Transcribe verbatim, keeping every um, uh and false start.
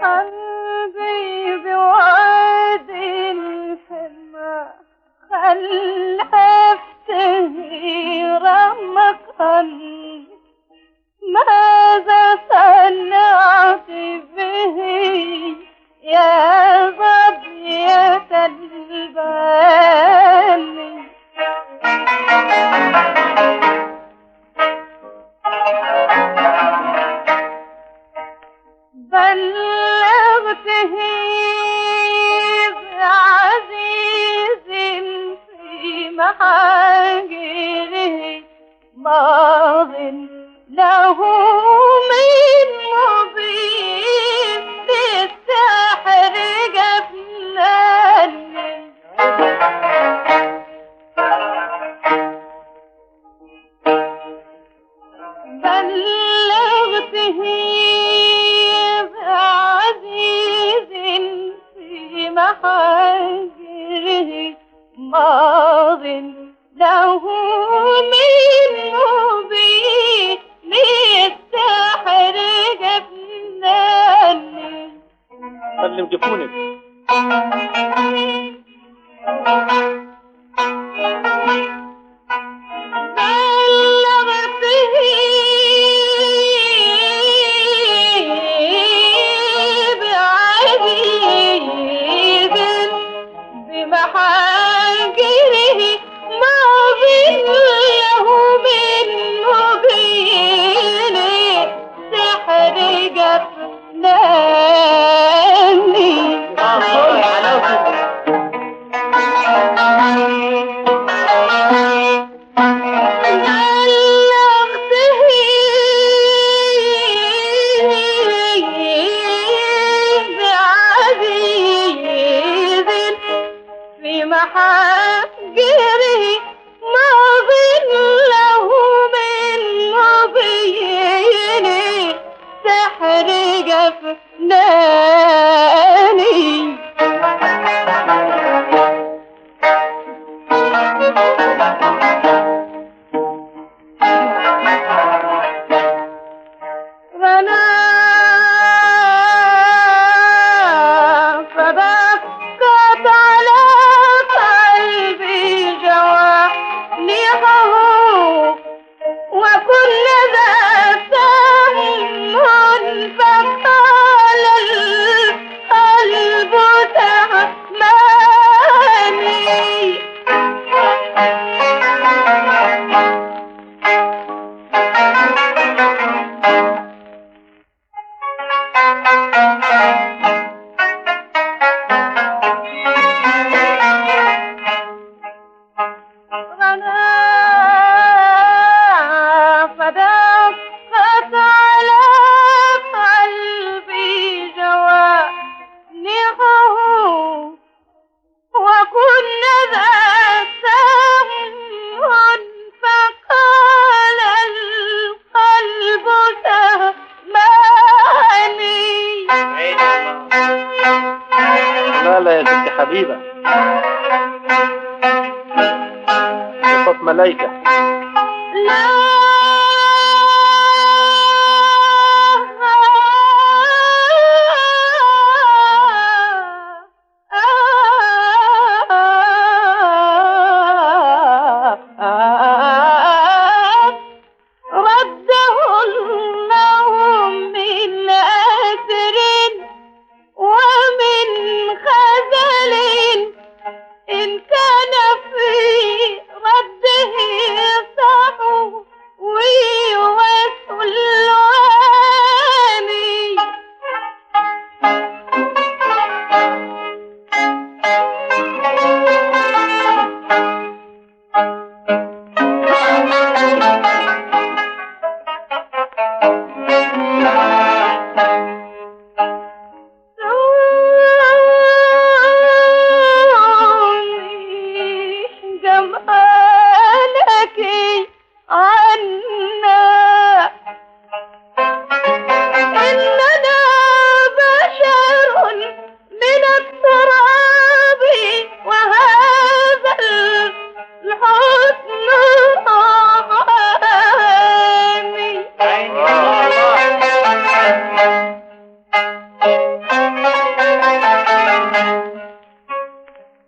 قلبي بوعد الحمى خلفته رغمك ماذا صنعت به يا ظبية البال بلغته بعزيز في محاجره ماض له من مضيف بالسحر جفناني بلغته بعزيز في محاجره ماض له من مبين للسحر جفناني سلم جفونك بلغته بعزيز بمحاجره ماض له من مبين سحر جفناني محاجره ماض له من مبين سحر جفناني رنا فبكت على وكل ذا سهم فقال القلب تحماني لا يا ست حبيبة صوت ملايكة